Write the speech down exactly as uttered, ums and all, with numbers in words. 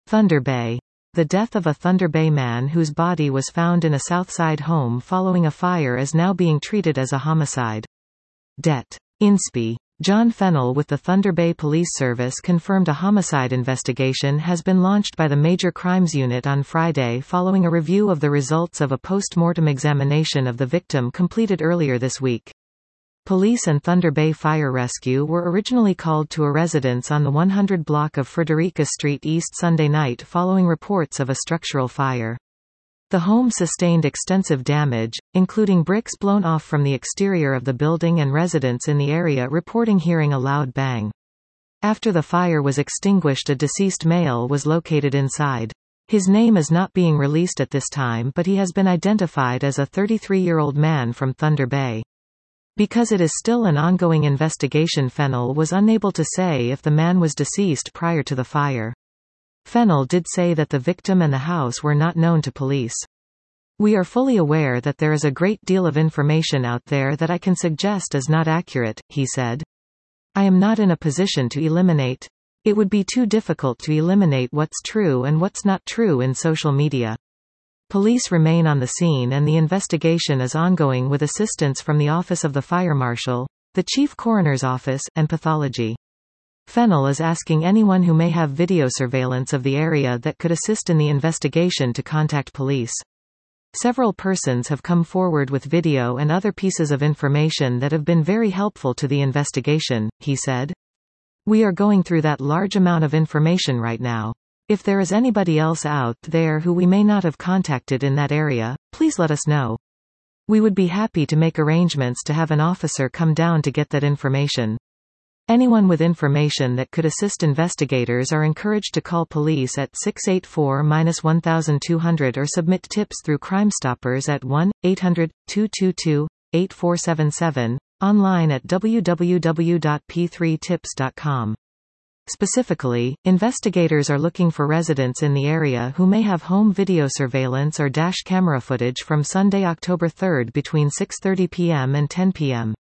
Thunder Bay. The death of a Thunder Bay man whose body was found in a Southside home following a fire is now being treated as a homicide. Det. Inspi. John Fennell with the Thunder Bay Police Service confirmed a homicide investigation has been launched by the Major Crimes Unit on Friday following a review of the results of a post-mortem examination of the victim completed earlier this week. Police and Thunder Bay Fire Rescue were originally called to a residence on the one hundred block of Frederica Street East Sunday night following reports of a structural fire. The home sustained extensive damage, including bricks blown off from the exterior of the building and residents in the area reporting hearing a loud bang. After the fire was extinguished, a deceased male was located inside. His name is not being released at this time, but he has been identified as a thirty-three-year-old man from Thunder Bay. Because it is still an ongoing investigation, Fennell was unable to say if the man was deceased prior to the fire. Fennell did say that the victim and the house were not known to police. "We are fully aware that there is a great deal of information out there that I can suggest is not accurate," he said. "I am not in a position to eliminate. It would be too difficult to eliminate what's true and what's not true in social media." Police remain on the scene and the investigation is ongoing with assistance from the Office of the Fire Marshal, the Chief Coroner's Office, and Pathology. Fennell is asking anyone who may have video surveillance of the area that could assist in the investigation to contact police. Several persons have come forward with video and other pieces of information that have been very helpful to the investigation, he said. "We are going through that large amount of information right now. If there is anybody else out there who we may not have contacted in that area, please let us know. We would be happy to make arrangements to have an officer come down to get that information." Anyone with information that could assist investigators are encouraged to call police at six eight four, one two zero zero or submit tips through Crime Stoppers at one eight hundred, two two two, eight four seven seven, online at w w w dot p three tips dot com. Specifically, investigators are looking for residents in the area who may have home video surveillance or dash camera footage from Sunday, October third between six thirty p m and ten p m